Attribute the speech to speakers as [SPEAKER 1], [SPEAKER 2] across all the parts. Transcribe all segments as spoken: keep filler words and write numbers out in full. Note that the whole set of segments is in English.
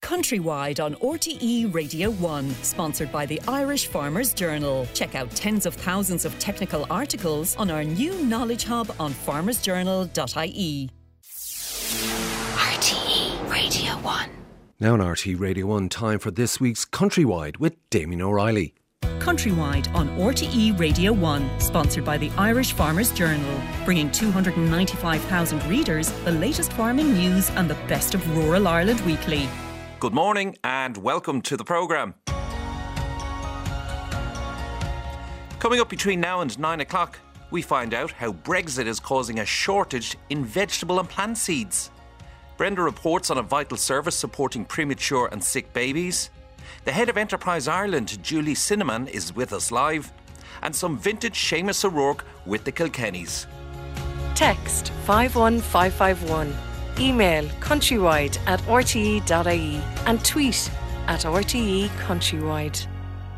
[SPEAKER 1] Countrywide on R T E Radio one, sponsored by the Irish Farmers Journal. Check out tens of thousands of technical articles on our new knowledge hub on farmers journal dot I E.
[SPEAKER 2] R T E Radio one.
[SPEAKER 3] Now on R T E Radio one, time for this week's Countrywide with Damien O'Reilly.
[SPEAKER 1] Countrywide on R T E Radio one, sponsored by the Irish Farmers Journal, bringing two hundred ninety-five thousand readers the latest farming news and the best of rural Ireland weekly.
[SPEAKER 4] Good morning and welcome to the programme. Coming up between now and nine o'clock, we find out how Brexit is causing a shortage in vegetable and plant seeds. Brenda reports on a vital service supporting premature and sick babies. The head of Enterprise Ireland, Julie Cinnamon, is with us live. And some vintage Seamus O'Rourke with the Kilkennys.
[SPEAKER 5] Text five one five five one. Email countrywide at r t e dot I E and tweet at R T E Countrywide.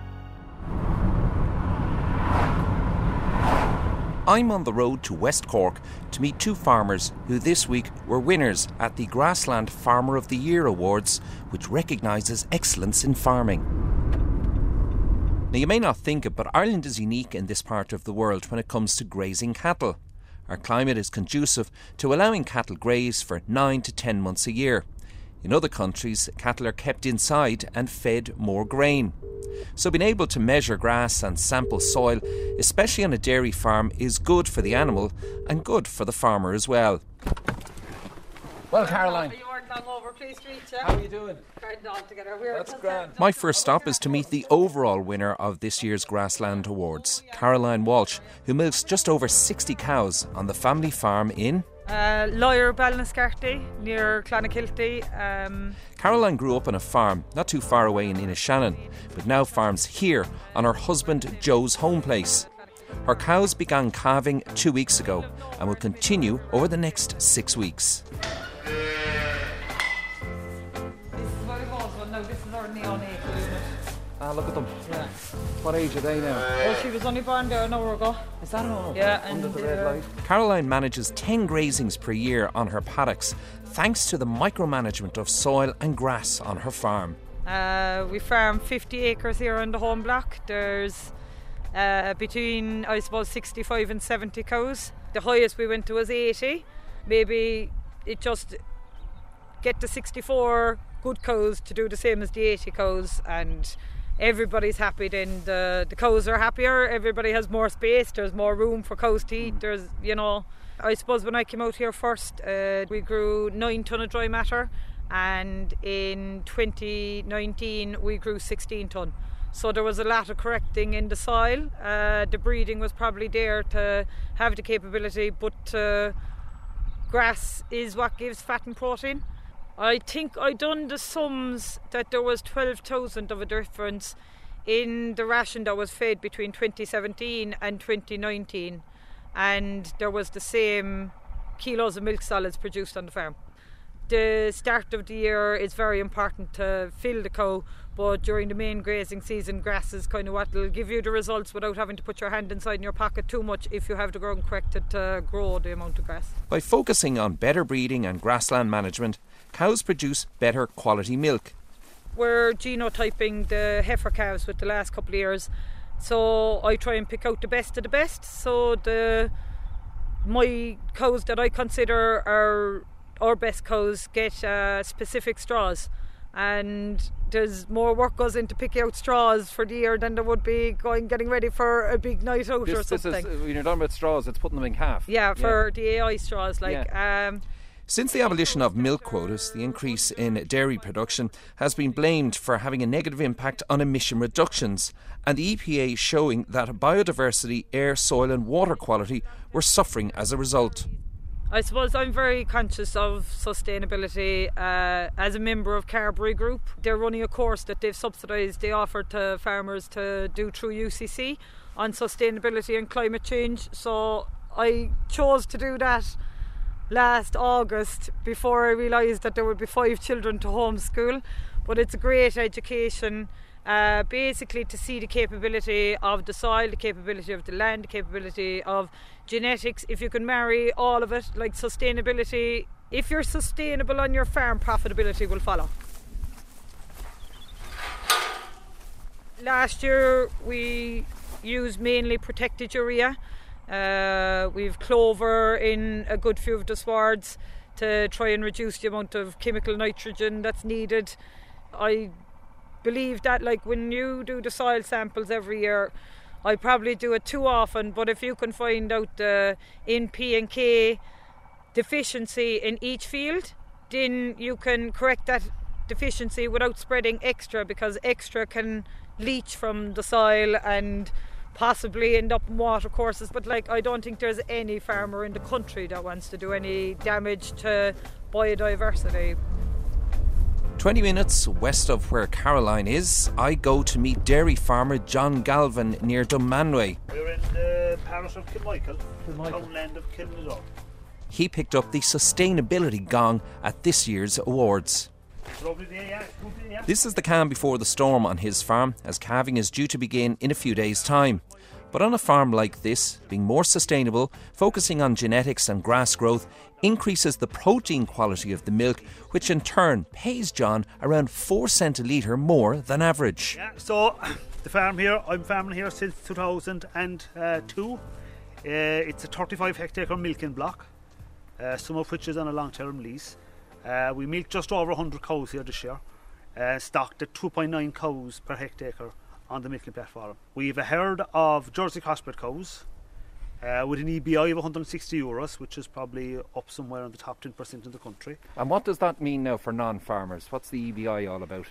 [SPEAKER 4] I'm on the road to West Cork to meet two farmers who this week were winners at the Grassland Farmer of the Year Awards, which recognises excellence in farming. Now, you may not think it, but Ireland is unique in this part of the world when it comes to grazing cattle. Our climate is conducive to allowing cattle graze for nine to ten months a year. In other countries, cattle are kept inside and fed more grain. So being able to measure grass and sample soil, especially on a dairy farm, is good for the animal and good for the farmer as well. Well, Caroline,
[SPEAKER 6] you weren't long over Clay Street, yeah?
[SPEAKER 4] how are you doing?
[SPEAKER 6] Grand all together. We're
[SPEAKER 4] That's grand. My first stop is to meet the overall winner of this year's Grassland Awards, Caroline Walsh, who milks just over sixty cows on the family farm in...
[SPEAKER 6] Uh, Lawyer Ballinascarty, near Clonakilty. Um,
[SPEAKER 4] Caroline grew up on a farm not too far away in Inishannon, but now farms here on her husband Joe's home place. Her cows began calving two weeks ago and will continue over the next six weeks.
[SPEAKER 6] No, this is our neonatal unit.
[SPEAKER 4] Ah, look at them.
[SPEAKER 6] Yeah.
[SPEAKER 4] What age are they now?
[SPEAKER 6] Well, she was only born there an hour ago.
[SPEAKER 4] Is that all?
[SPEAKER 6] Yeah,
[SPEAKER 4] under
[SPEAKER 6] and
[SPEAKER 4] the red
[SPEAKER 6] uh,
[SPEAKER 4] light. Caroline manages ten grazings per year on her paddocks, thanks to the micromanagement of soil and grass on her farm.
[SPEAKER 6] Uh, we farm fifty acres here on the home block. There's uh, between, I suppose, sixty-five and seventy cows. The highest we went to was eighty. Maybe it just get to sixty-four good cows to do the same as the eighty cows, and everybody's happy. Then the, the cows are happier, everybody has more space, there's more room for cows to eat. There's, you know, I suppose when I came out here first, uh, we grew nine tonne of dry matter, and in twenty nineteen we grew sixteen tonne. So there was a lot of correcting in the soil. Uh, the breeding was probably there to have the capability, but uh, grass is what gives fat and protein. I think I done the sums that there was twelve thousand of a difference in the ration that was fed between twenty seventeen and twenty nineteen, and there was the same kilos of milk solids produced on the farm. The start of the year is very important to fill the cow, but during the main grazing season, grass is kind of what will give you the results without having to put your hand inside in your pocket too much if you have the ground corrected to grow the amount of grass.
[SPEAKER 4] By focusing on better breeding and grassland management, cows produce better quality milk.
[SPEAKER 6] We're genotyping the heifer calves with the last couple of years, so I try and pick out the best of the best. So the my cows that I consider are our best cows get uh, specific straws, and there's more work goes into picking out straws for the year than there would be going getting ready for a big night out
[SPEAKER 7] this,
[SPEAKER 6] or something.
[SPEAKER 7] This is, when you're done with straws, it's putting them in calf.
[SPEAKER 6] Yeah, for
[SPEAKER 7] yeah.
[SPEAKER 6] the A I straws, like.
[SPEAKER 7] Yeah.
[SPEAKER 6] Um,
[SPEAKER 4] Since the abolition of milk quotas, the increase in dairy production has been blamed for having a negative impact on emission reductions, and the E P A showing that biodiversity, air, soil and water quality were suffering as a result.
[SPEAKER 6] I suppose I'm very conscious of sustainability. Uh, as a member of Carberry Group, they're running a course that they've subsidised, they offer to farmers to do through U C C on sustainability and climate change. So I chose to do that last August before I realised that there would be five children to homeschool. But it's a great education, uh, basically to see the capability of the soil, the capability of the land, the capability of genetics. If you can marry all of it, like sustainability, if you're sustainable on your farm, profitability will follow. Last year we used mainly protected urea. Uh, we've clover in a good few of the swards to try and reduce the amount of chemical nitrogen that's needed. I believe that, like, when you do the soil samples every year, I probably do it too often, but if you can find out the N P and K deficiency in each field, then you can correct that deficiency without spreading extra, because extra can leach from the soil and possibly end up in water courses. But like, I don't think there's any farmer in the country that wants to do any damage to biodiversity.
[SPEAKER 4] twenty minutes west of where Caroline is, I go to meet dairy farmer John Galvin near Dunmanway.
[SPEAKER 8] We're in the parish of Kilmichael, townland of Kilnadore.
[SPEAKER 4] He picked up the sustainability gong at this year's awards. This is the calm before the storm on his farm, as calving is due to begin in a few days' time. But on a farm like this, being more sustainable, focusing on genetics and grass growth, increases the protein quality of the milk, which in turn pays John around four cent a litre more than average.
[SPEAKER 8] Yeah, so the farm here, I'm farming here since two thousand two. Uh, it's a thirty-five hectare milking block, uh, some of which is on a long-term lease. Uh, we milk just over one hundred cows here this year, uh, stocked at two point nine cows per hectare on the milking platform. We have a herd of Jersey crossbred cows uh, with an E B I of one hundred sixty euros, which is probably up somewhere in the top ten percent in the country.
[SPEAKER 7] And what does that mean now for non-farmers? What's the E B I all about?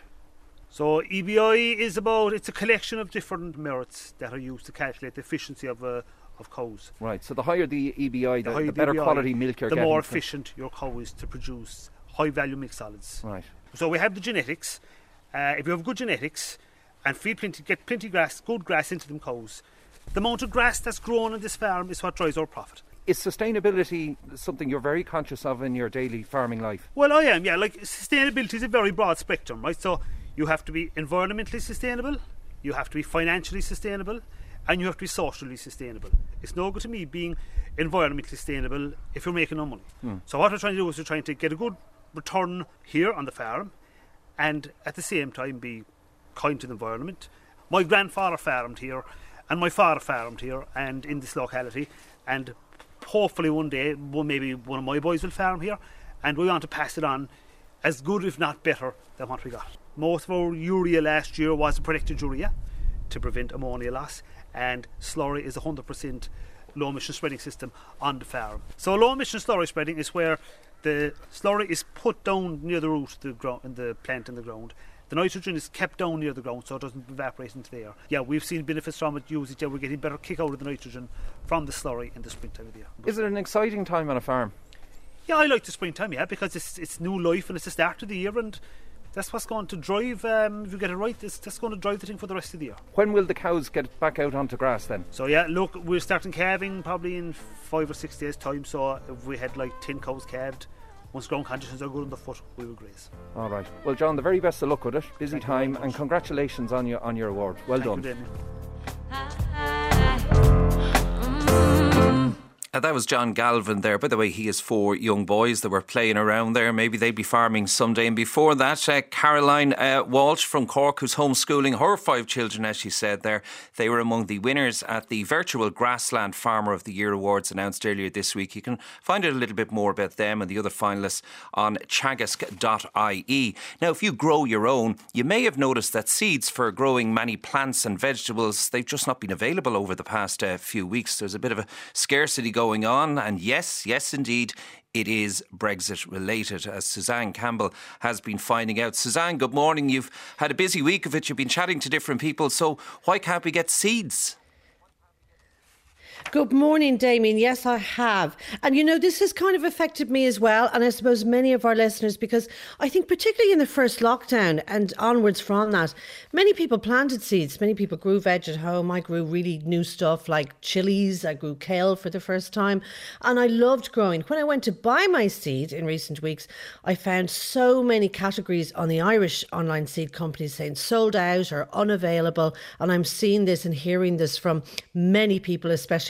[SPEAKER 8] So E B I is about, it's a collection of different merits that are used to calculate the efficiency of uh, of cows.
[SPEAKER 7] Right, so the higher the E B I, the,
[SPEAKER 8] the,
[SPEAKER 7] the better
[SPEAKER 8] E B I,
[SPEAKER 7] quality milk you're
[SPEAKER 8] the
[SPEAKER 7] getting.
[SPEAKER 8] The more efficient your cow is to produce high value milk solids.
[SPEAKER 7] Right.
[SPEAKER 8] So we have the genetics. Uh, if you have good genetics and feed plenty, get plenty grass, good grass into them cows, the amount of grass that's grown on this farm is what drives our profit.
[SPEAKER 7] Is sustainability something you're very conscious of in your daily farming life?
[SPEAKER 8] Well, I am, yeah. Like, sustainability is a very broad spectrum, right? So you have to be environmentally sustainable, you have to be financially sustainable, and you have to be socially sustainable. It's no good to me being environmentally sustainable if you're making no money. Mm. So what we're trying to do is we're trying to get a good return here on the farm, and at the same time be kind to the environment. My grandfather farmed here, and my father farmed here, and in this locality, and hopefully one day, well, maybe one of my boys will farm here, and we want to pass it on as good, if not better, than what we got. Most of our urea last year was protected urea to prevent ammonia loss, and slurry is a one hundred percent low emission spreading system on the farm. So low emission slurry spreading is where the slurry is put down near the root of the, gro- in the plant in the ground. The nitrogen is kept down near the ground so it doesn't evaporate into the air. Yeah, we've seen benefits from it, use it, yeah, we're getting better kick out of the nitrogen from the slurry in the springtime of the year.
[SPEAKER 7] Is it an exciting time on a farm?
[SPEAKER 8] Yeah, I like the springtime, yeah, because it's it's new life and it's the start of the year, and that's what's going to drive, um, if you get it right, it's, that's going to drive the thing for the rest of the year.
[SPEAKER 7] When will the cows get back out onto grass then?
[SPEAKER 8] So yeah, look, we're starting calving probably in five or six days time, so if we had like ten cows calved, once ground conditions are good underfoot, we will graze.
[SPEAKER 7] All right. Well, John, the very best of luck with it. Busy
[SPEAKER 8] Thank
[SPEAKER 7] time, and congratulations on your on your award. Well
[SPEAKER 8] Thank
[SPEAKER 7] done.
[SPEAKER 8] You,
[SPEAKER 4] Uh, that was John Galvin there. By the way, he has four young boys that were playing around there. Maybe they'd be farming someday. And before that, uh, Caroline uh, Walsh from Cork, who's homeschooling her five children, as she said there. They were among the winners at the virtual Grassland Farmer of the Year Awards announced earlier this week. You can find out a little bit more about them and the other finalists on teagasc dot I E. Now, if you grow your own, you may have noticed that seeds for growing many plants and vegetables, they've just not been available over the past uh, few weeks. There's a bit of a scarcity going on, and yes, yes indeed, it is Brexit related, as Suzanne Campbell has been finding out. Suzanne, good morning. You've had a busy week of it. You've been chatting to different people, so why can't we get seeds?
[SPEAKER 9] Good morning, Damien. Yes, I have. And, you know, this has kind of affected me as well, and I suppose many of our listeners, because I think particularly in the first lockdown and onwards from that, many people planted seeds. Many people grew veg at home. I grew really new stuff like chilies. I grew kale for the first time, and I loved growing. When I went to buy my seed in recent weeks, I found so many categories on the Irish online seed companies saying sold out or unavailable, and I'm seeing this and hearing this from many people, especially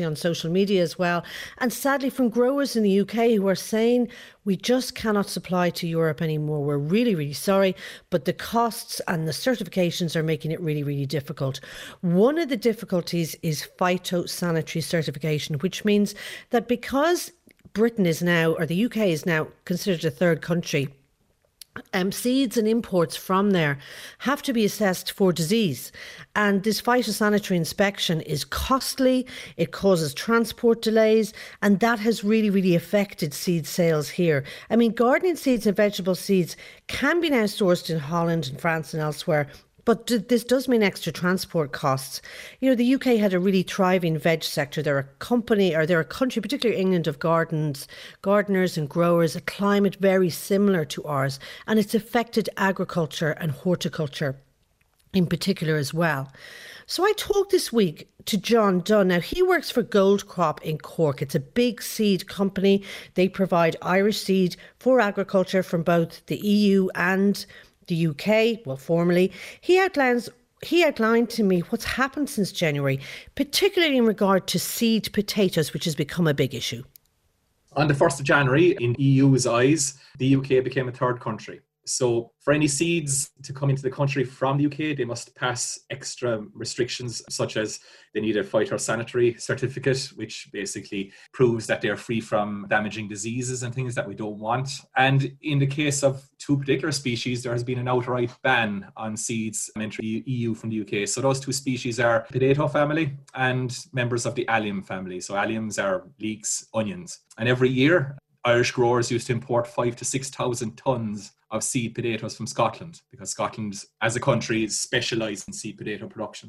[SPEAKER 9] on social media as well. And sadly from growers in the U K who are saying we just cannot supply to Europe anymore. We're really, really sorry, but the costs and the certifications are making it really, really difficult. One of the difficulties is phytosanitary certification, which means that because Britain is now, or the U K is now considered a third country, Um, seeds and imports from there have to be assessed for disease. And this phytosanitary inspection is costly, it causes transport delays, and that has really, really affected seed sales here. I mean, gardening seeds and vegetable seeds can be now sourced in Holland and France and elsewhere, but this does mean extra transport costs. You know, the U K had a really thriving veg sector. They're a company, or they're a country, particularly England, of gardens, gardeners and growers, a climate very similar to ours. And it's affected agriculture and horticulture in particular as well. So I talked this week to John Dunn. Now, he works for Gold Crop in Cork. It's a big seed company. They provide Irish seed for agriculture from both the E U and the U K, well, formally. He outlines he outlined to me what's happened since January, particularly in regard to seed potatoes, which has become a big issue.
[SPEAKER 10] On the first of January, in E U's eyes, the U K became a third country. So for any seeds to come into the country from the U K, they must pass extra restrictions, such as they need a phytosanitary certificate, which basically proves that they're free from damaging diseases and things that we don't want. And in the case of two particular species, there has been an outright ban on seeds entering the E U from the U K. So those two species are potato family and members of the allium family. So alliums are leeks, onions. And every year, Irish growers used to import five to six thousand tons of seed potatoes from Scotland, because Scotland, as a country, is specialised in seed potato production.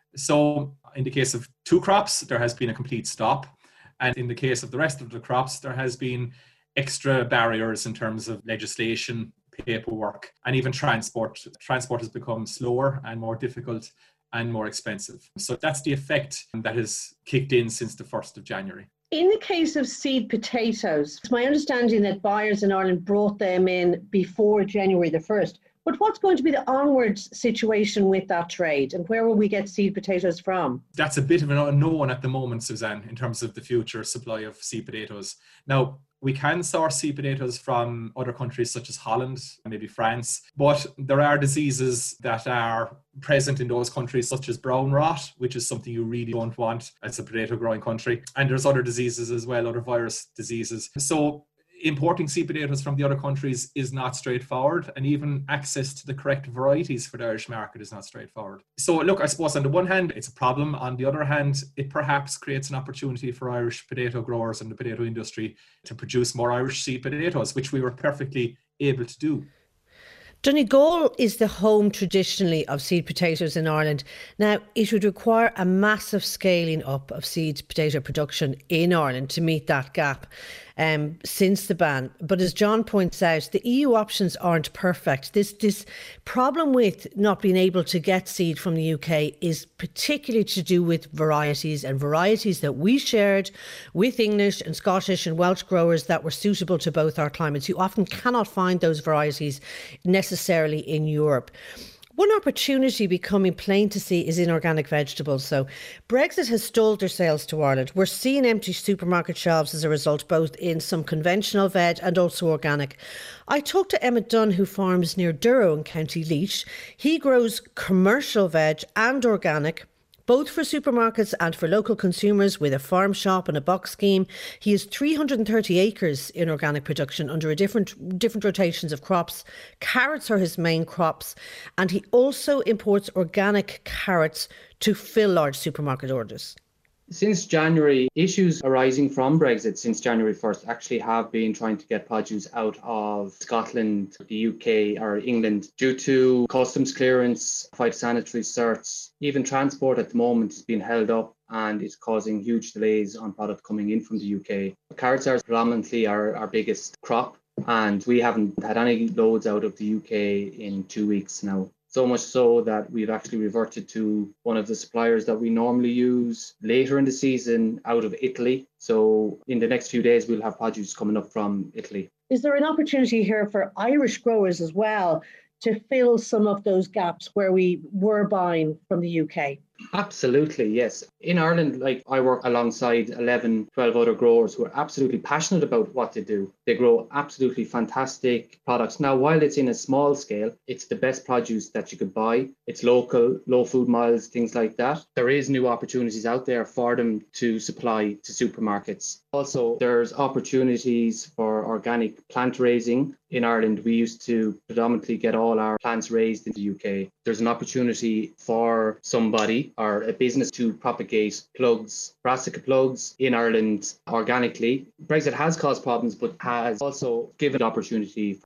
[SPEAKER 10] So in the case of two crops, there has been a complete stop. And in the case of the rest of the crops, there has been extra barriers in terms of legislation, paperwork, and even transport. Transport has become slower and more difficult and more expensive. So that's the effect that has kicked in since the first of January.
[SPEAKER 9] In the case of seed potatoes, it's my understanding that buyers in Ireland brought them in before January the first. But what's going to be the onwards situation with that trade, and where will we get seed potatoes from?
[SPEAKER 10] That's a bit of an unknown at the moment, Suzanne, in terms of the future supply of seed potatoes. Now, we can source seed potatoes from other countries such as Holland, maybe France, but there are diseases that are present in those countries such as brown rot, which is something you really don't want as a potato growing country. And there's other diseases as well, other virus diseases. So importing seed potatoes from the other countries is not straightforward, and even access to the correct varieties for the Irish market is not straightforward. So look, I suppose on the one hand, it's a problem. On the other hand, it perhaps creates an opportunity for Irish potato growers and the potato industry to produce more Irish seed potatoes, which we were perfectly able to do.
[SPEAKER 9] Donegal is the home traditionally of seed potatoes in Ireland. Now, it would require a massive scaling up of seed potato production in Ireland to meet that gap um, since the ban. But as John points out, the E U options aren't perfect. This, this problem with not being able to get seed from the U K is particularly to do with varieties, and varieties that we shared with English and Scottish and Welsh growers that were suitable to both our climates. You often cannot find those varieties necessarily necessarily in Europe. One opportunity becoming plain to see is in organic vegetables. So Brexit has stalled their sales to Ireland. We're seeing empty supermarket shelves as a result, both in some conventional veg and also organic. I talked to Emmett Dunn, who farms near Durrow in County Laois. He grows commercial veg and organic, both for supermarkets and for local consumers, with a farm shop and a box scheme. He has three hundred thirty acres in organic production under a different different rotations of crops. Carrots are his main crops, and he also imports organic carrots to fill large supermarket orders.
[SPEAKER 11] Since January, issues arising from Brexit since January first actually have been trying to get produce out of Scotland, the U K or England due to customs clearance, phytosanitary certs. Even transport at the moment is being held up and it's causing huge delays on product coming in from the U K. Carrots are predominantly our, our biggest crop, and we haven't had any loads out of the U K in two weeks now. So much so that we've actually reverted to one of the suppliers that we normally use later in the season out of Italy. So in the next few days, we'll have produce coming up from Italy.
[SPEAKER 9] Is there an opportunity here for Irish growers as well to fill some of those gaps where we were buying from the U K?
[SPEAKER 11] Absolutely, yes. In Ireland, like I work alongside eleven, twelve other growers who are absolutely passionate about what they do. They grow absolutely fantastic products. Now, while it's in a small scale, it's the best produce that you could buy. It's local, low food miles, things like that. There is new opportunities out there for them to supply to supermarkets. Also, there's opportunities for organic plant raising. In Ireland, we used to predominantly get all our plants raised in the U K. There's an opportunity for somebody or a business to propagate plugs, brassica plugs in Ireland organically. Brexit has caused problems, but has also given opportunity.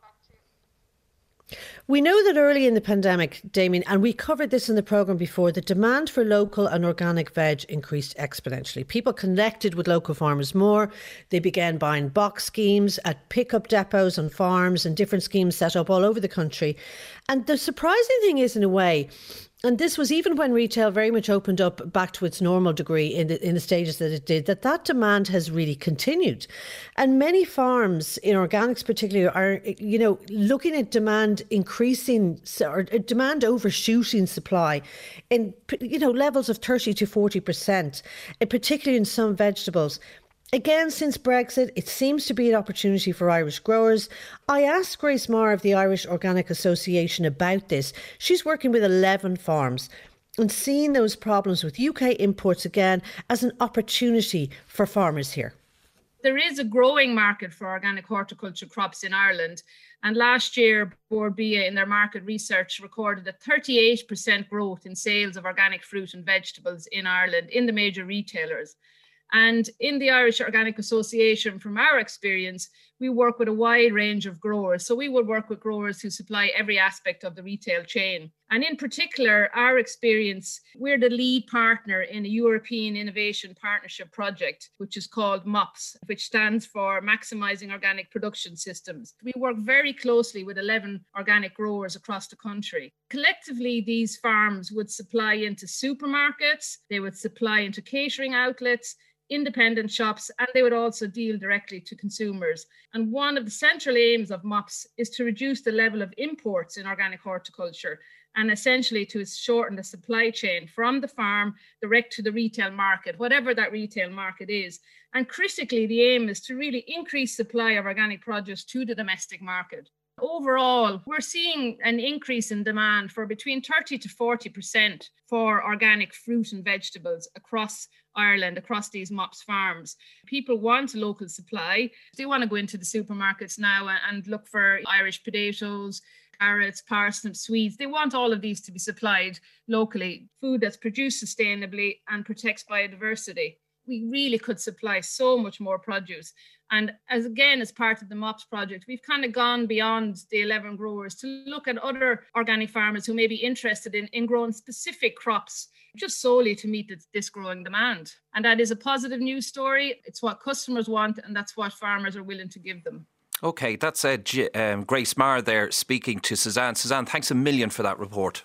[SPEAKER 9] We know that early in the pandemic, Damien, and we covered this in the programme before, the demand for local and organic veg increased exponentially. People connected with local farmers more. They began buying box schemes at pickup depots on farms and different schemes set up all over the country. And the surprising thing is, in a way, and this was even when retail very much opened up back to its normal degree in the, in the stages that it did, that that demand has really continued. And many farms, in organics particularly, are, you know, looking at demand increasing or demand overshooting supply in, you know, levels of thirty to forty percent, particularly in some vegetables. Again, since Brexit, it seems to be an opportunity for Irish growers. I asked Grace Marr of the Irish Organic Association about this. She's working with eleven farms and seeing those problems with U K imports again as an opportunity for farmers here.
[SPEAKER 12] There is a growing market for organic horticulture crops in Ireland. And last year, Bord Bia in their market research recorded a thirty-eight percent growth in sales of organic fruit and vegetables in Ireland in the major retailers. And in the Irish Organic Association, from our experience, we work with a wide range of growers. So we would work with growers who supply every aspect of the retail chain. And in particular, our experience, we're the lead partner in a European Innovation Partnership project, which is called MOPS, which stands for Maximising Organic Production Systems. We work very closely with eleven organic growers across the country. Collectively, these farms would supply into supermarkets, they would supply into catering outlets, independent shops, and they would also deal directly to consumers. And one of the central aims of MOPS is to reduce the level of imports in organic horticulture and essentially to shorten the supply chain from the farm direct to the retail market, whatever that retail market is. And critically, the aim is to really increase supply of organic produce to the domestic market. Overall, we're seeing an increase in demand for between thirty to forty percent for organic fruit and vegetables across Ireland, across these MOPS farms. People want a local supply. They want to go into the supermarkets now and look for Irish potatoes, carrots, parsnips, swedes. They want all of these to be supplied locally, food that's produced sustainably and protects biodiversity. We really could supply so much more produce. And as again, as part of the MOPS project, we've kind of gone beyond the eleven growers to look at other organic farmers who may be interested in, in growing specific crops just solely to meet this, this growing demand. And that is a positive news story. It's what customers want, and that's what farmers are willing to give them.
[SPEAKER 4] OK, that's uh, G- um, Grace Marr there speaking to Suzanne. Suzanne, thanks a million for that report.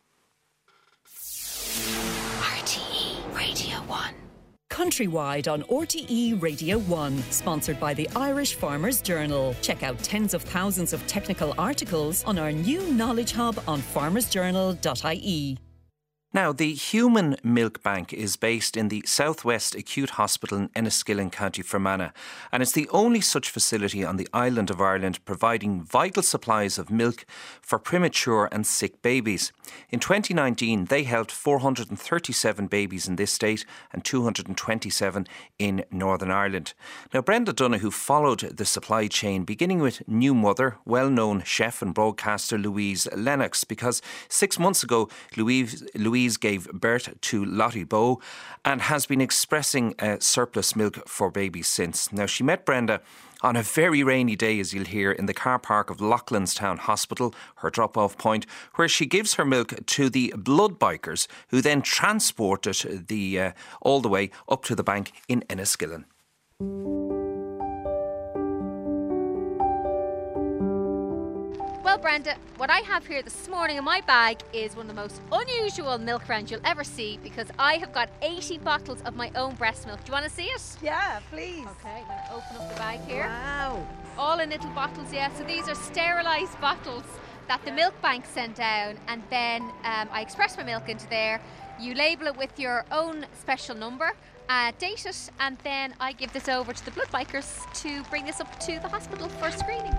[SPEAKER 2] R T E Radio one.
[SPEAKER 1] Countrywide on R T E Radio one, sponsored by the Irish Farmers Journal. Check out tens of thousands of technical articles on our new knowledge hub on farmers journal dot I E.
[SPEAKER 4] Now, the Human Milk Bank is based in the Southwest Acute Hospital in Enniskillen, County Fermanagh, and it's the only such facility on the island of Ireland providing vital supplies of milk for premature and sick babies. In twenty nineteen, they helped four hundred thirty-seven babies in this state and two hundred twenty-seven in Northern Ireland. Now, Brenda Donoghue followed the supply chain, beginning with new mother, well-known chef and broadcaster Louise Lennox, because six months ago, Louise, Louise gave birth to Lottie Bow and has been expressing uh, surplus milk for babies since. Now, she met Brenda on a very rainy day, as you'll hear, in the car park of Loughlinstown Hospital, her drop-off point, where she gives her milk to the blood bikers, who then transport it the, uh, all the way up to the bank in Enniskillen.
[SPEAKER 13] Well, Brenda, what I have here this morning in my bag is one of the most unusual milk brands you'll ever see, because I have got eighty bottles of my own breast milk. Do you want to see it?
[SPEAKER 14] Yeah, please.
[SPEAKER 13] Okay, I'm going to open up the bag here.
[SPEAKER 14] Wow.
[SPEAKER 13] All in little bottles, yeah. So these are sterilised bottles that the milk bank sent down, and then um, I express my milk into there. You label it with your own special number, uh, date it, and then I give this over to the blood bikers to bring this up to the hospital for screening.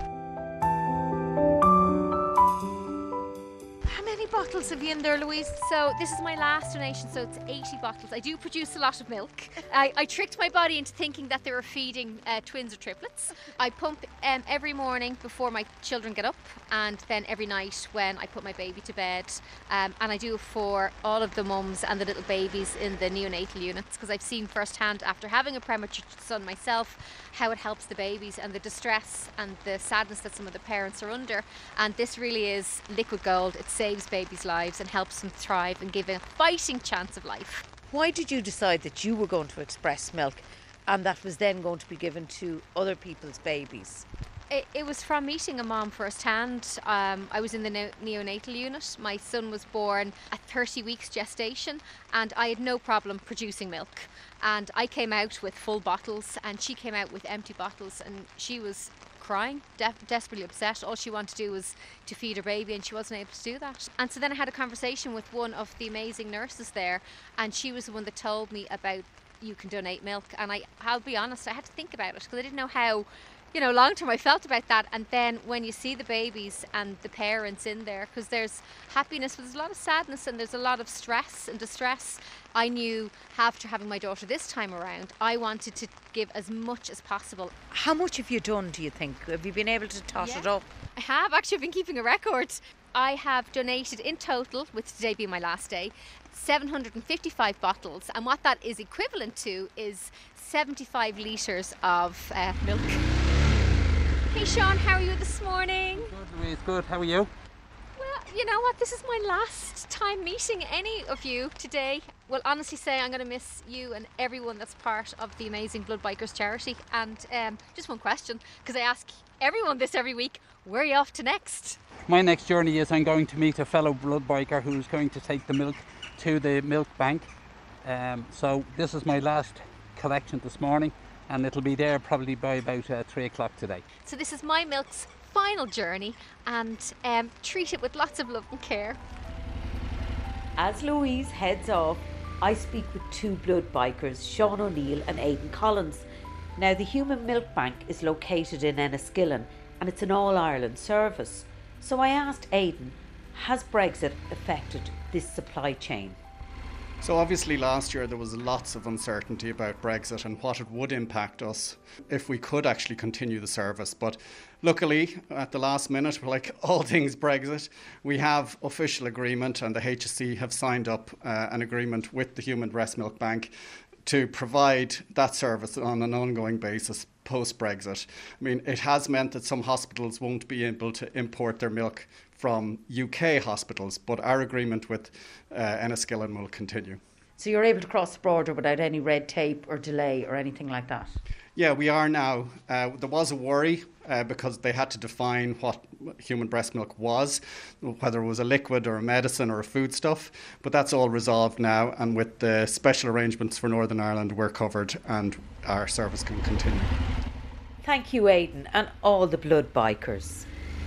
[SPEAKER 13] How many bottles have you in there, Louise? So this is my last donation, so it's eighty bottles. I do produce a lot of milk. I, I tricked my body into thinking that they were feeding uh, twins or triplets. I pump um, every morning before my children get up, and then every night when I put my baby to bed. Um, and I do it for all of the mums and the little babies in the neonatal units, because I've seen firsthand, after having a premature son myself, how it helps the babies and the distress and the sadness that some of the parents are under. And this really is liquid gold. It saves babies' lives and helps them thrive and give a fighting chance of life.
[SPEAKER 14] Why did you decide that you were going to express milk and that was then going to be given to other people's babies?
[SPEAKER 13] It, it was from meeting a mom firsthand. Um, I was in the ne- neonatal unit. My son was born at thirty weeks gestation, and I had no problem producing milk. And I came out with full bottles, and she came out with empty bottles, and she was crying, de- desperately upset. All she wanted to do was to feed her baby, and she wasn't able to do that. And so then I had a conversation with one of the amazing nurses there, and she was the one that told me about you can donate milk. And I, I'll be honest, I had to think about it because I didn't know how, you know, long term I felt about that. And then when you see the babies and the parents in there, because there's happiness, but there's a lot of sadness and there's a lot of stress and distress. I knew after having my daughter this time around, I wanted to give as much as possible.
[SPEAKER 14] How much have you done, do you think? Have you been able to tot
[SPEAKER 13] yeah,
[SPEAKER 14] it up?
[SPEAKER 13] I have actually been keeping a record. I have donated in total, with today being my last day, seven hundred fifty-five bottles, and what that is equivalent to is seventy-five litres of uh, milk. Hey Sean, how are you this morning?
[SPEAKER 7] Good, Louise, good. How are you?
[SPEAKER 13] Well, you know what, this is my last time meeting any of you today. Well, honestly say I'm going to miss you and everyone that's part of the amazing Blood Bikers charity. And um, just one question, because I ask everyone this every week, where are you off to next?
[SPEAKER 7] My next journey is I'm going to meet a fellow blood biker who's going to take the milk to the milk bank. Um, so this is my last collection this morning, and it'll be there probably by about uh, three o'clock today.
[SPEAKER 13] So this is my milk's final journey, and um, treat it with lots of love and care.
[SPEAKER 15] As Louise heads off, I speak with two blood bikers, Sean O'Neill and Aidan Collins. Now, the Human Milk Bank is located in Enniskillen, and it's an all-Ireland service. So I asked Aidan, has Brexit affected this supply chain?
[SPEAKER 16] So obviously last year there was lots of uncertainty about Brexit and what it would impact us if we could actually continue the service. But luckily, at the last minute, like all things Brexit, we have official agreement, and the H S C have signed up uh, an agreement with the Human Breast Milk Bank to provide that service on an ongoing basis post-Brexit. I mean, it has meant that some hospitals won't be able to import their milk from U K hospitals, but our agreement with uh, Enniskillen will continue.
[SPEAKER 15] So you're able to cross the border without any red tape or delay or anything like that?
[SPEAKER 16] Yeah, we are now. Uh, there was a worry uh, because they had to define what human breast milk was, whether it was a liquid or a medicine or a foodstuff, but that's all resolved now, and with the special arrangements for Northern Ireland, we're covered and our service can continue.
[SPEAKER 15] Thank you, Aidan, and all the blood bikers.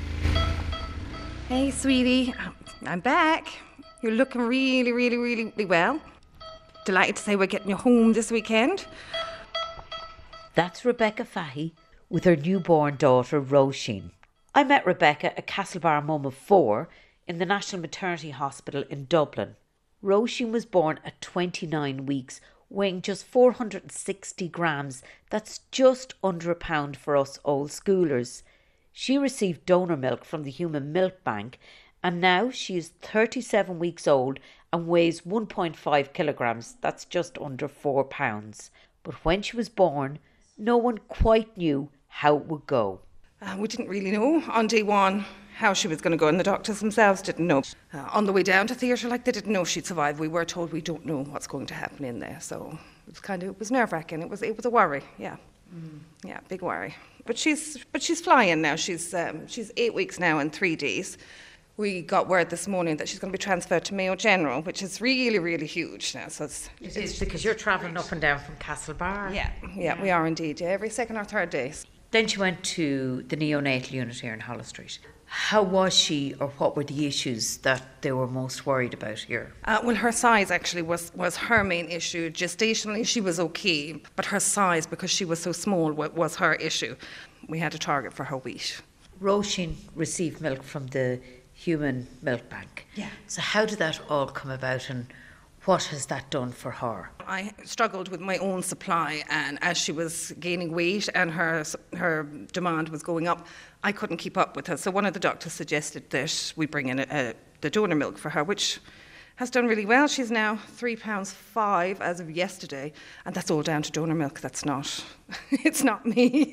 [SPEAKER 17] Hey, sweetie, I'm back. You're looking really, really, really, really well. Delighted to say we're getting you home this weekend.
[SPEAKER 15] That's Rebecca Fahy with her newborn daughter, Roisin. I met Rebecca, a Castlebar mum of four, in the National Maternity Hospital in Dublin. Roisin was born at twenty-nine weeks, weighing just four hundred sixty grams. That's just under a pound for us old schoolers. She received donor milk from the Human Milk Bank, and now she is thirty-seven weeks old and weighs one point five kilograms. That's just under four pounds. But when she was born, no one quite knew how it would go.
[SPEAKER 17] Uh, we didn't really know on day one how she was going to go, and the doctors themselves didn't know. Uh, on the way down to theatre, like, they didn't know she'd survive. We were told we don't know what's going to happen in there, so it was kind of it was nerve-wracking. It was it was a worry, yeah, mm. yeah, big worry. But she's but she's flying now. She's um, she's eight weeks now and three days. We got word this morning that she's going to be transferred to Mayo General, which is really, really huge now. So it's,
[SPEAKER 14] it is, because you're travelling up and down from Castlebar.
[SPEAKER 17] Yeah, yeah, we are indeed. Yeah, every second or third day.
[SPEAKER 15] Then she went to the neonatal unit here in Holles Street. How was she, or what were the issues that they were most worried about here?
[SPEAKER 17] Uh, well, her size actually was, was her main issue. Gestationally, she was okay, but her size, because she was so small, was her issue. We had a target for her weight.
[SPEAKER 15] Roisin received milk from the Human Milk Bank.
[SPEAKER 17] Yeah.
[SPEAKER 15] So how did that all come about, and what has that done for her?
[SPEAKER 17] I struggled with my own supply, and as she was gaining weight and her her demand was going up, I couldn't keep up with her. So one of the doctors suggested that we bring in a, a, the donor milk for her, which has done really well. She's now three pounds five as of yesterday, and that's all down to donor milk. That's not, it's not me.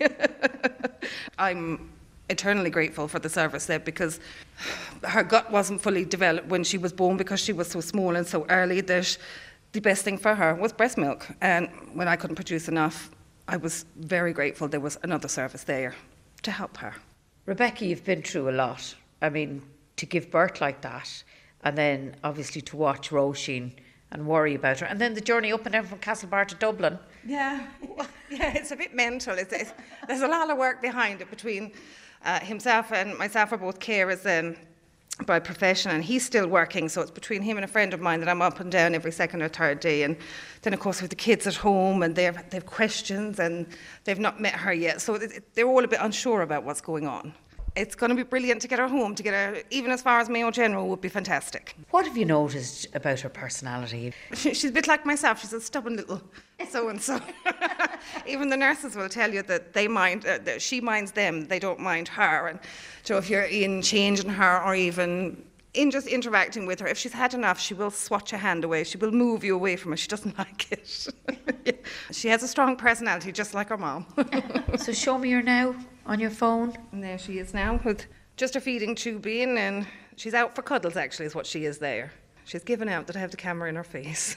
[SPEAKER 17] I'm eternally grateful for the service there, because her gut wasn't fully developed when she was born, because she was so small and so early, that the best thing for her was breast milk. And when I couldn't produce enough, I was very grateful there was another service there to help her.
[SPEAKER 15] Rebecca, you've been through a lot. I mean, to give birth like that, and then obviously to watch Roisin and worry about her, and then the journey up and down from Castlebar to Dublin.
[SPEAKER 17] Yeah, yeah, it's a bit mental. It's, it's, there's a lot of work behind it. Between uh, himself and myself are both carers um, by profession, and he's still working, so it's between him and a friend of mine that I'm up and down every second or third day. And then, of course, with the kids at home, and they have, they have questions, and they've not met her yet, so they're all a bit unsure about what's going on. It's going to be brilliant to get her home, to get her even as far as Mayo General would be fantastic.
[SPEAKER 15] What have you noticed about her personality?
[SPEAKER 17] She's a bit like myself. She's a stubborn little so-and-so. Even the nurses will tell you that they mind, uh, that she minds them, they don't mind her. And so if you're in changing her, or even in just interacting with her, if she's had enough, she will swatch a hand away. She will move you away from her. She doesn't like it. Yeah. She has a strong personality, just like her mom.
[SPEAKER 15] So show me her now on your phone.
[SPEAKER 17] And there she is now, with just her feeding tube in, and she's out for cuddles, actually, is what she is there. She's given out that I have the camera in her face.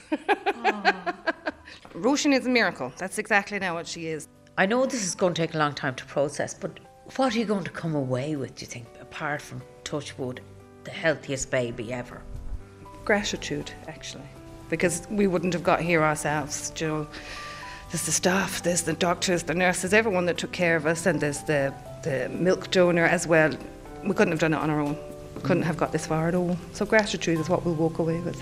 [SPEAKER 17] Roisin is a miracle. That's exactly now what she is.
[SPEAKER 15] I know this is going to take a long time to process, but what are you going to come away with, do you think, apart from, touch wood, the healthiest baby ever?
[SPEAKER 17] Gratitude, actually, because we wouldn't have got here ourselves. You know, there's the staff, there's the doctors, the nurses, everyone that took care of us, and there's the, the milk donor as well. We couldn't have done it on our own. We couldn't have got this far at all. So gratitude is what we'll walk away with.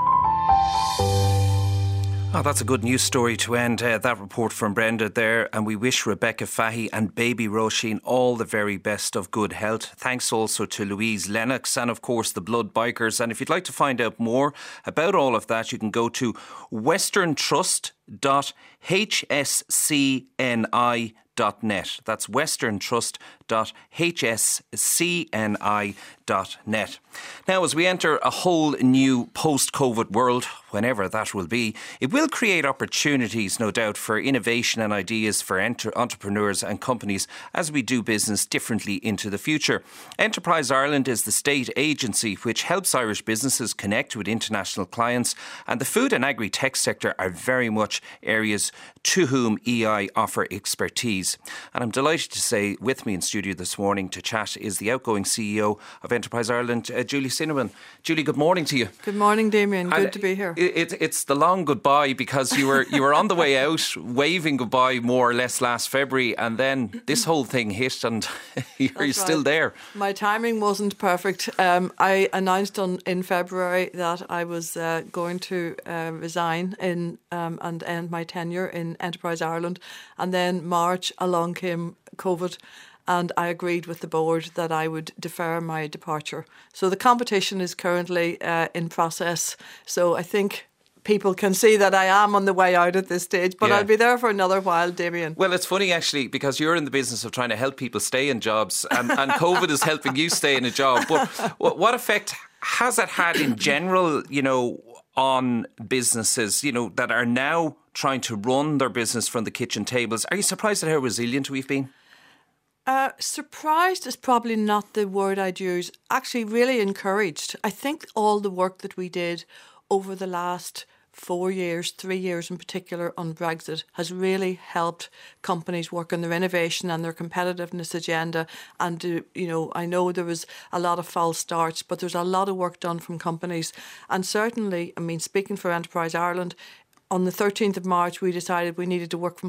[SPEAKER 4] Oh, that's a good news story to end uh, that report from Brenda there. And we wish Rebecca Fahy and baby Roisin all the very best of good health. Thanks also to Louise Lennox and, of course, the Blood Bikers. And if you'd like to find out more about all of that, you can go to western trust dot h s c n i dot net. That's western trust dot h s c n i dot net. Now, as we enter a whole new post-COVID world, whenever that will be, it will create opportunities, no doubt, for innovation and ideas for enter- entrepreneurs and companies as we do business differently into the future. Enterprise Ireland is the state agency which helps Irish businesses connect with international clients, and the food and agri-tech sector are very much areas to whom E I offer expertise. And I'm delighted to say with me in studio this morning to chat is the outgoing C E O of Enterprise Ireland, uh, Julie Cinnamon. Julie, good morning to you.
[SPEAKER 18] Good morning, Damien. Good and to be here.
[SPEAKER 4] It, it, it's the long goodbye, because you were you were on the way out, waving goodbye more or less last February, and then this whole thing hit, and you're That's still right. there.
[SPEAKER 18] My timing wasn't perfect. Um, I announced on in February that I was uh, going to uh, resign in um, and end my tenure in Enterprise Ireland, and then March along came COVID. And I agreed with the board that I would defer my departure. So the competition is currently uh, in process. So I think people can see that I am on the way out at this stage, but yeah. I'll be there for another while, Damien.
[SPEAKER 4] Well, it's funny actually, because you're in the business of trying to help people stay in jobs, and, and COVID is helping you stay in a job. But what effect has it had in general, you know, on businesses, you know, that are now trying to run their business from the kitchen tables? Are you surprised at how resilient we've been?
[SPEAKER 18] Uh, surprised is probably not the word I'd use. Actually, really encouraged. I think all the work that we did over the last four years, three years in particular on Brexit has really helped companies work on their innovation and their competitiveness agenda. And, uh, you know, I know there was a lot of false starts, but there's a lot of work done from companies. And certainly, I mean, speaking for Enterprise Ireland, on the thirteenth of March, we decided we needed to work from home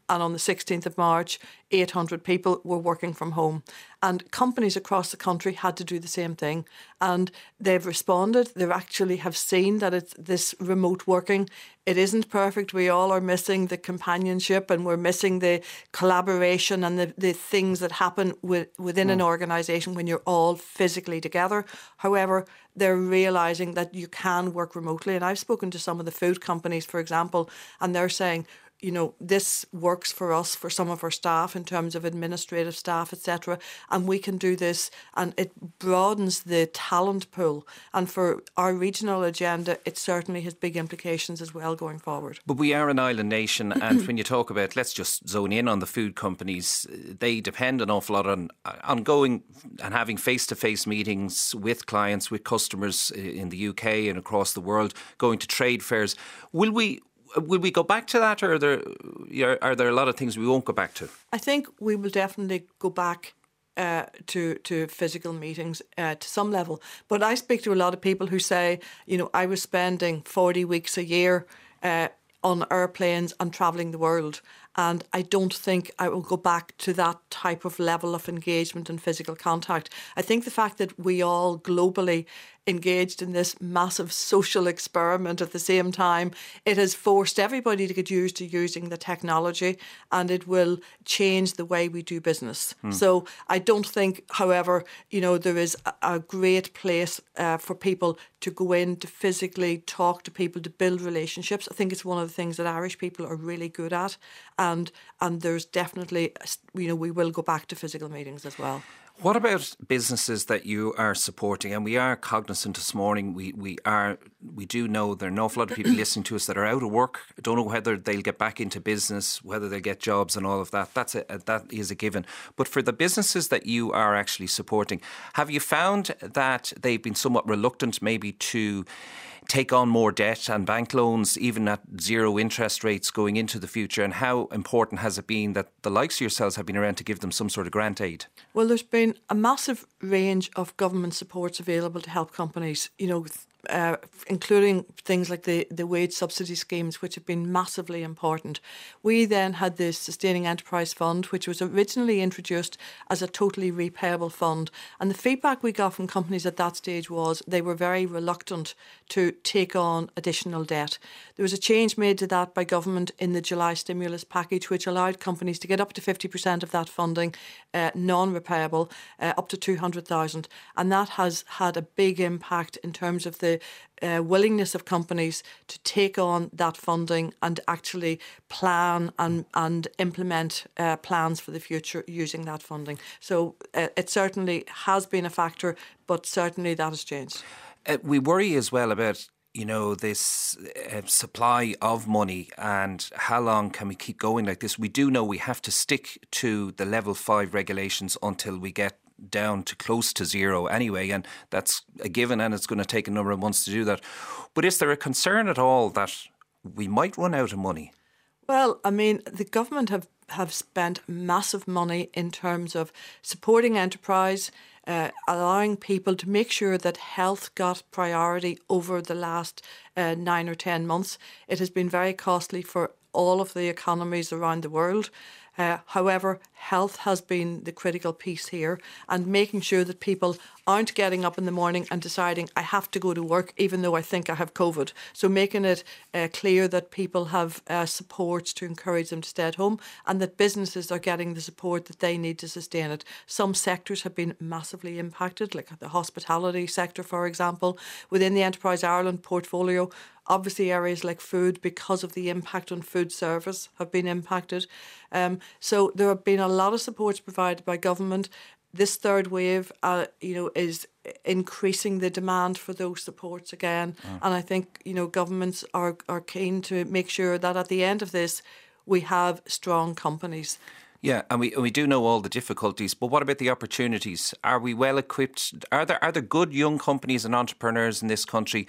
[SPEAKER 18] and on the sixteenth of March, eight hundred people were working from home. And companies across the country had to do the same thing. And they've responded. They actually have seen that it's this remote working. It isn't perfect. We all are missing the companionship, and we're missing the collaboration and the, the things that happen with, within mm. an organisation when you're all physically together. However, they're realising that you can work remotely. And I've spoken to some of the food companies, for example, and they're saying, you know, this works for us, for some of our staff in terms of administrative staff, et cetera. And we can do this, and it broadens the talent pool. And for our regional agenda, it certainly has big implications as well going forward.
[SPEAKER 4] But we are an island nation, and when you talk about, let's just zone in on the food companies, they depend an awful lot on, on going and having face-to-face meetings with clients, with customers in the U K and across the world, going to trade fairs. Will we... Will we go back to that, or are there, are there a lot of things we won't go back to?
[SPEAKER 18] I think we will definitely go back uh, to to physical meetings uh, to some level. But I speak to a lot of people who say, you know, I was spending forty weeks a year uh, on airplanes and travelling the world. And I don't think I will go back to that type of level of engagement and physical contact. I think the fact that we all globally engaged in this massive social experiment at the same time, it has forced everybody to get used to using the technology, and it will change the way we do business. Hmm. So I don't think, however, you know, there is a, a great place uh, for people to go in to physically talk to people, to build relationships. I think it's one of the things that Irish people are really good at. And and there's definitely, you know, we will go back to physical meetings as well.
[SPEAKER 4] What about businesses that you are supporting? And we are cognizant this morning, we, we are we do know there are an awful lot of people listening to us that are out of work. I don't know whether they'll get back into business, whether they'll get jobs and all of that. That's a, that is a given. But for the businesses that you are actually supporting, have you found that they've been somewhat reluctant maybe to take on more debt and bank loans, even at zero interest rates going into the future? And how important has it been that the likes of yourselves have been around to give them some sort of grant aid?
[SPEAKER 18] Well, there's been a massive range of government supports available to help companies, you know, Uh, including things like the, the wage subsidy schemes, which have been massively important. We then had the Sustaining Enterprise Fund, which was originally introduced as a totally repayable fund. And the feedback we got from companies at that stage was they were very reluctant to take on additional debt. There was a change made to that by government in the July stimulus package, which allowed companies to get up to fifty percent of that funding uh, non-repayable, uh, up to two hundred thousand. And that has had a big impact in terms of the Uh, willingness of companies to take on that funding and actually plan and, and implement uh, plans for the future using that funding. So uh, it certainly has been a factor, but certainly that has changed.
[SPEAKER 4] Uh, we worry as well about, you know, this uh, supply of money and how long can we keep going like this. We do know we have to stick to the level five regulations until we get down to close to zero anyway, and that's a given, and it's going to take a number of months to do that. But is there a concern at all that we might run out of money?
[SPEAKER 18] Well, I mean, the government have, have spent massive money in terms of supporting enterprise, uh, allowing people to make sure that health got priority over the last uh, nine or ten months. It has been very costly for all of the economies around the world. Uh, however, health has been the critical piece here, and making sure that people aren't getting up in the morning and deciding I have to go to work even though I think I have COVID. So making it uh, clear that people have uh, supports to encourage them to stay at home, and that businesses are getting the support that they need to sustain it. Some sectors have been massively impacted, like the hospitality sector, for example. Within the Enterprise Ireland portfolio, obviously areas like food, because of the impact on food service, have been impacted. Um, so there have been a lot of supports provided by government. This third wave, uh, you know, is increasing the demand for those supports again. Mm. And I think, you know, governments are, are keen to make sure that at the end of this, we have strong companies.
[SPEAKER 4] Yeah, and we we do know all the difficulties, but what about the opportunities? Are we well equipped? Are there are there good young companies and entrepreneurs in this country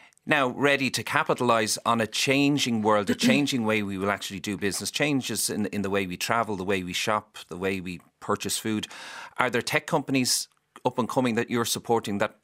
[SPEAKER 4] now ready to capitalise on a changing world, a changing way we will actually do business, changes in in the way we travel, the way we shop, the way we purchase food? Are there tech companies up and coming that you're supporting that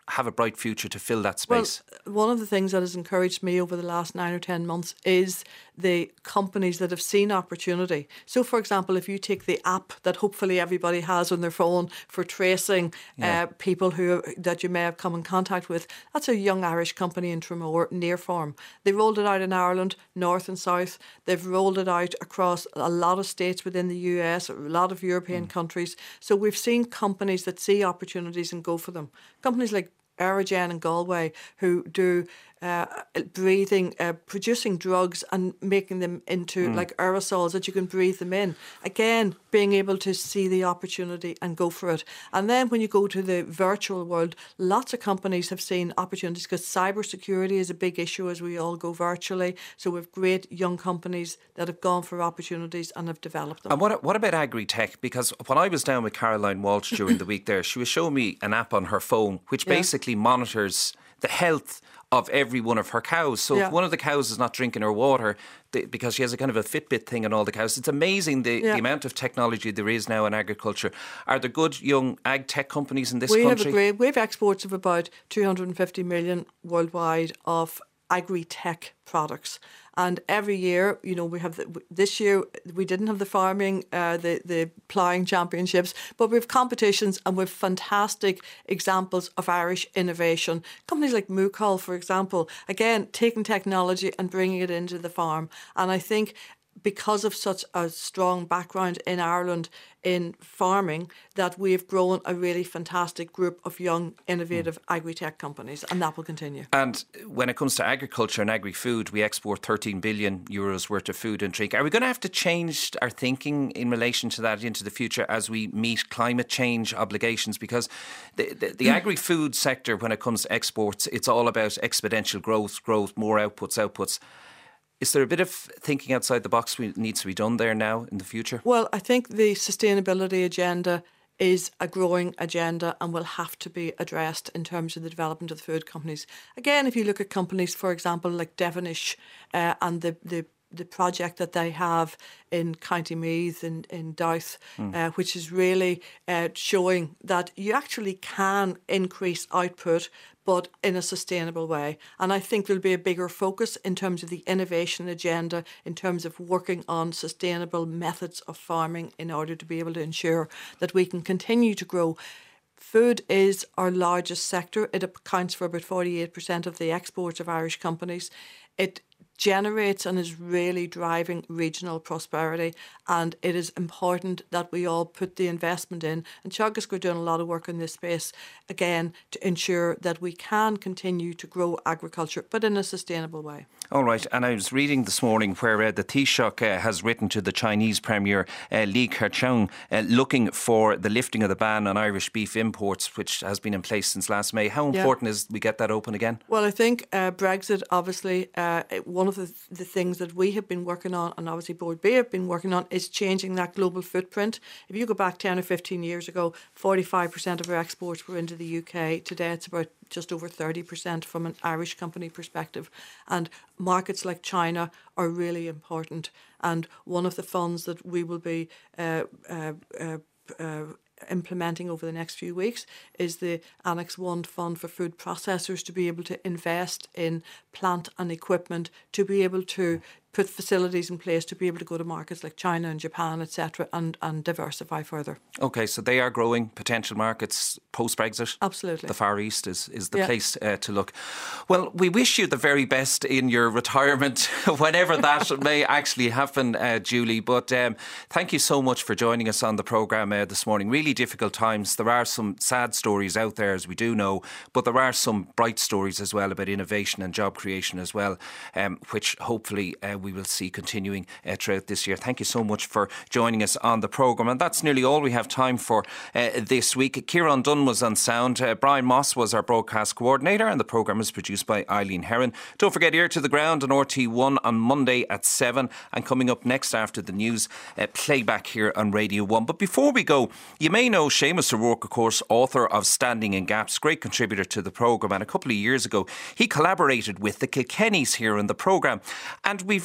[SPEAKER 4] have a bright future to fill that space?
[SPEAKER 18] Well, one of the things that has encouraged me over the last nine or ten months is the companies that have seen opportunity. So, for example, if you take the app that hopefully everybody has on their phone for tracing yeah. uh, people who that you may have come in contact with, that's a young Irish company in Tramore, Nearfarm. They rolled it out in Ireland, north and south. They've rolled it out across a lot of states within the U S, a lot of European mm. countries. So we've seen companies that see opportunities and go for them. Companies like Aerogen in Galway, who do uh, breathing, uh, producing drugs and making them into mm. like aerosols that you can breathe them in. Again, being able to see the opportunity and go for it. And then when you go to the virtual world, lots of companies have seen opportunities because cybersecurity is a big issue as we all go virtually. So we've great young companies that have gone for opportunities and have developed them.
[SPEAKER 4] And what what about agri-tech? Because when I was down with Caroline Walsh during the week there, she was showing me an app on her phone which yeah. basically monitors the health of every one of her cows. So yeah. if one of the cows is not drinking her water, they, because she has a kind of a Fitbit thing on all the cows, it's amazing the, yeah. the amount of technology there is now in agriculture. Are there good young ag tech companies in this
[SPEAKER 18] we
[SPEAKER 4] country?
[SPEAKER 18] Have a great, we have exports of about two hundred fifty million worldwide of agri-tech products. And every year, you know, we have the, this year we didn't have the farming, uh, the the ploughing championships, but we have competitions and we have fantastic examples of Irish innovation. Companies like Moocall, for example, again taking technology and bringing it into the farm. And I think because of such a strong background in Ireland in farming, that we've grown a really fantastic group of young, innovative mm. agri-tech companies, and that will continue.
[SPEAKER 4] And when it comes to agriculture and agri-food, we export thirteen billion euros worth of food and drink. Are we going to have to change our thinking in relation to that into the future as we meet climate change obligations? Because the, the, the agri-food sector, when it comes to exports, it's all about exponential growth, growth, more outputs, outputs. Is there a bit of thinking outside the box that needs to be done there now in the future?
[SPEAKER 18] Well, I think the sustainability agenda is a growing agenda and will have to be addressed in terms of the development of the food companies. Again, if you look at companies, for example, like Devonish uh, and the, the the project that they have in County Meath and in, in Douth, mm. uh, which is really uh, showing that you actually can increase output, but in a sustainable way. And I think there'll be a bigger focus in terms of the innovation agenda, in terms of working on sustainable methods of farming in order to be able to ensure that we can continue to grow. Food is our largest sector. It accounts for about forty-eight percent of the exports of Irish companies. It generates and is really driving regional prosperity, and it is important that we all put the investment in. And Teagasc are doing a lot of work in this space, again, to ensure that we can continue to grow agriculture, but in a sustainable way.
[SPEAKER 4] All right, and I was reading this morning where uh, the Taoiseach uh, has written to the Chinese Premier uh, Li Keqiang uh, looking for the lifting of the ban on Irish beef imports, which has been in place since last May. How important yeah. is we get that open again?
[SPEAKER 18] Well, I think uh, Brexit, obviously, uh, one of the, the things that we have been working on, and obviously Board B have been working on, is changing that global footprint. If you go back ten or fifteen years ago, forty-five percent of our exports were into the U K. Today it's about just over thirty percent from an Irish company perspective. And markets like China are really important. And one of the funds that we will be uh, uh, uh, uh, implementing over the next few weeks is the Annex one Fund for Food Processors, to be able to invest in plant and equipment, to be able to put facilities in place to be able to go to markets like China and Japan, et cetera, and, and diversify further.
[SPEAKER 4] OK, so they are growing potential markets post-Brexit?
[SPEAKER 18] Absolutely.
[SPEAKER 4] The Far East is, is the
[SPEAKER 18] yeah.
[SPEAKER 4] place uh, to look. Well, we wish you the very best in your retirement, whenever that may actually happen, uh, Julie. But um, thank you so much for joining us on the programme uh, this morning. Really difficult times. There are some sad stories out there, as we do know, but there are some bright stories as well about innovation and job creation as well, um, which hopefully uh, we will see continuing uh, throughout this year. Thank you so much for joining us on the programme. And that's nearly all we have time for uh, this week. Kieran Dunn was on sound. Uh, Brian Moss was our broadcast coordinator, and the programme was produced by Eileen Herron. Don't forget Ear to the Ground on R T one on Monday at seven, and coming up next after the news, uh, playback here on Radio one. But before we go, you may know Seamus O'Rourke, of course, author of Standing in Gaps, great contributor to the programme, and a couple of years ago he collaborated with the Kilkennys here in the programme, and we've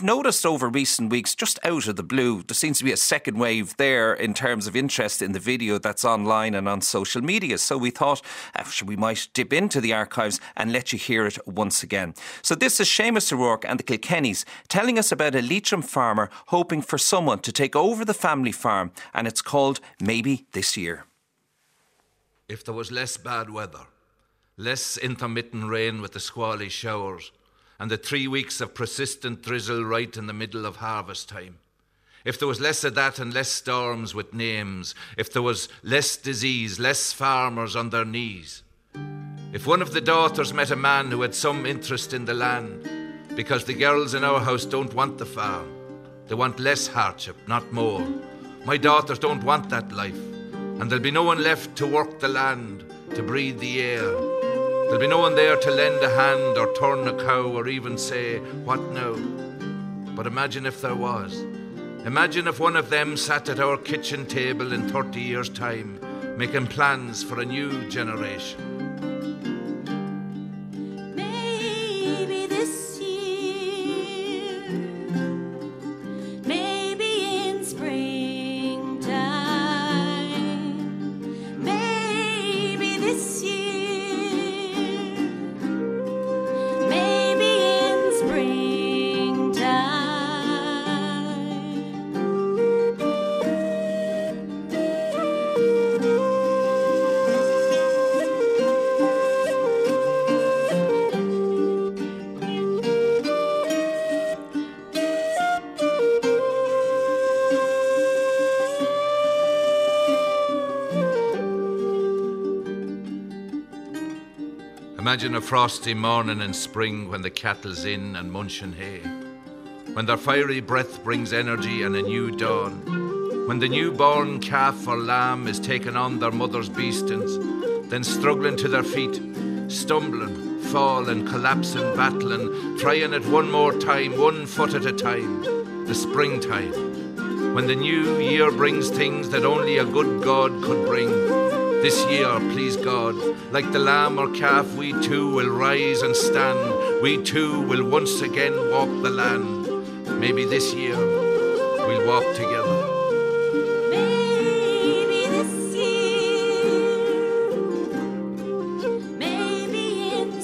[SPEAKER 4] noticed over recent weeks, just out of the blue, there seems to be a second wave there in terms of interest in the video that's online and on social media. So we thought uh, we might dip into the archives and let you hear it once again. So this is Seamus O'Rourke and the Kilkennys telling us about a Leitrim farmer hoping for someone to take over the family farm, and it's called Maybe This Year.
[SPEAKER 19] If there was less bad weather, less intermittent rain with the squally showers, and the three weeks of persistent drizzle right in the middle of harvest time. If there was less of that and less storms with names, if there was less disease, less farmers on their knees. If one of the daughters met a man who had some interest in the land, because the girls in our house don't want the farm. They want less hardship, not more. My daughters don't want that life, and there'll be no one left to work the land, to breathe the air. There'll be no one there to lend a hand or turn a cow or even say, what now? But imagine if there was. Imagine if one of them sat at our kitchen table in thirty years' time, making plans for a new generation.
[SPEAKER 20] Maybe this year, maybe in springtime, maybe this year.
[SPEAKER 19] Imagine a frosty morning in spring when the cattle's in and munching hay, when their fiery breath brings energy and a new dawn, when the newborn calf or lamb is taking on their mother's beastings, then struggling to their feet, stumbling, falling, collapsing, battling, trying it one more time, one foot at a time, the springtime, when the new year brings things that only a good God could bring. This year, please God, like the lamb or calf, we too will rise and stand. We too will once again walk the land. Maybe this year we'll walk together.
[SPEAKER 20] Maybe this year, maybe in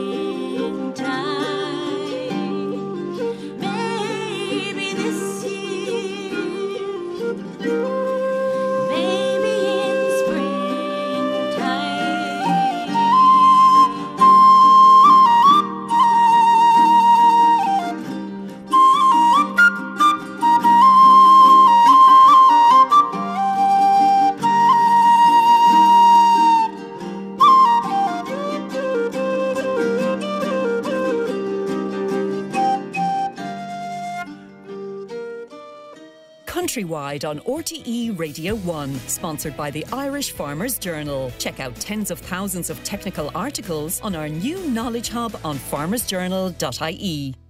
[SPEAKER 20] springtime, maybe this year.
[SPEAKER 1] Countrywide on R T E Radio one, sponsored by the Irish Farmers Journal. Check out tens of thousands of technical articles on our new knowledge hub on farmers journal dot I E.